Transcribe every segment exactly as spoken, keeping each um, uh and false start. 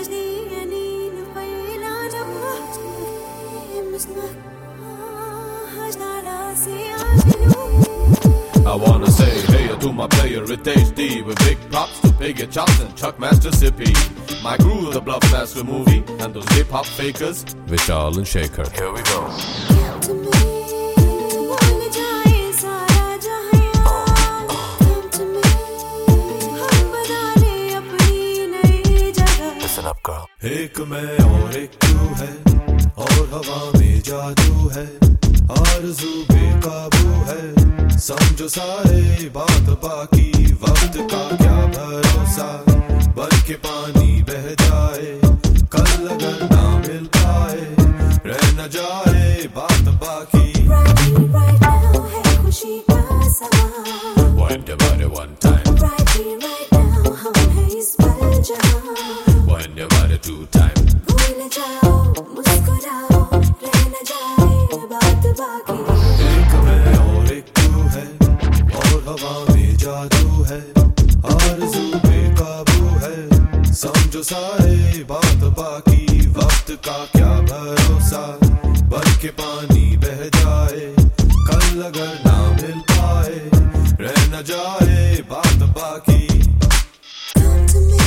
I wanna say hey to my player with H D, with big props to Piggy Johnson, Chuck Mississippi. My crew, the Bluffmaster movie, and those hip hop fakers, Vishal and Shaker. Here we go. Listen up, girl. एक मैं और एक तू है, और हवा में जादू है, आरज़ू बेकाबू है, समझो सारे बात बाकी, वक्त का क्या भरोसा, बन के पानी बह जाए, कल अगर ना मिल पाए, रह न जाए बात बाकी। Right now है खुशी का समा, Wind your body one time, right here right now हम हैं इस पल जहाँ, wind your body two time. भूल जाओ मुस्कुराओ, रह न जाए बात बाकी। एक मैं और एक तू है, और हवा में जादू है, आरज़ू बेकाबू है, समझो सारे बात बाकी, वक्त का क्या भरोसा, बन के पानी बह जाए, कल अगर ना मिल पाए, रह न जाए बात बाकी। Come to me,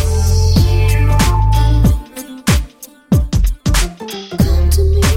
come to me,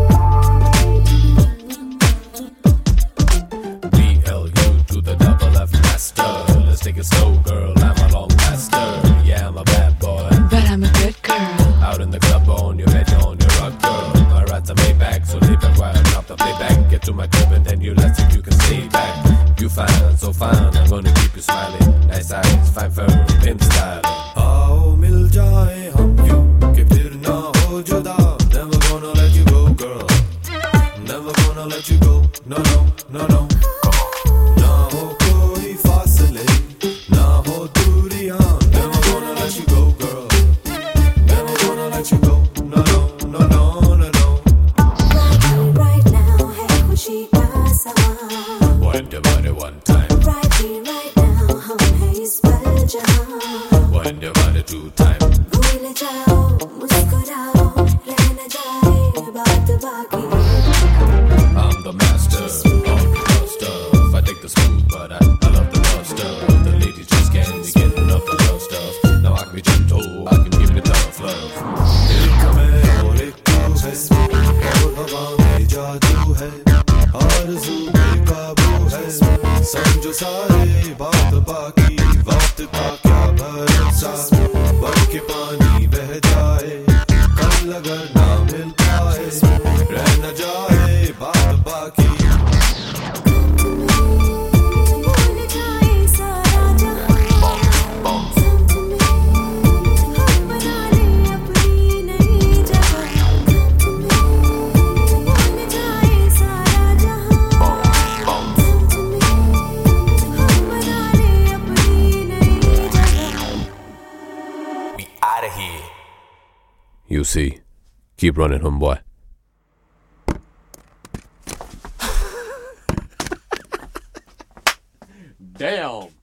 B L U to the double F master. Let's take it slow, girl. I'm a long master. Yeah, I'm a bad boy. But I'm a good girl. Out in the club, on your head, on your rock, girl. My rides are made back, so leave it while I drop the playback. Get to my crib and then you let's see if you can stay back. You fine, so fine. I'm gonna keep you smiling. Nice eyes, fine fur, pimp style. आओ मिल जाए हम यूं कि फिर ना हो जुदा, never gonna let you go girl, never gonna let you go, no no no no। ना हो कोई फासले, ना हो दूरियां, never gonna let you go girl, never gonna let you go, no no no no no no। right here right now है खुशी का समा, Wind your body one time, right here right now हम हैं इस पल जहाँ, wind your body two time. भूल जाओ मुस्कुराओ, रह न जाए बात बाकी। I'm the master of the love stuff. I take the smooth, but I, I love the love stuff. The ladies just can't be getting enough the love stuff. Now I can be gentle, I can give it love, love. एक मैं और एक तू है, और हवा में जादू है, आरज़ू बेकाबू है, समझो सारे बात बाकी, वक्त का क्या भरोसा, बन के पानी बह जाए, कल अगर ना मिल पाए, रह न जाए बात बाकी। भूल जाए सारा जहाँ, Come to me, हम बना ले अपनी नई जगह। Come to me, भूल जाए सारा जहाँ, Come to me, हम बना ले अपनी नई जगह। We out of here. You see, keep running, homeboy. Damn.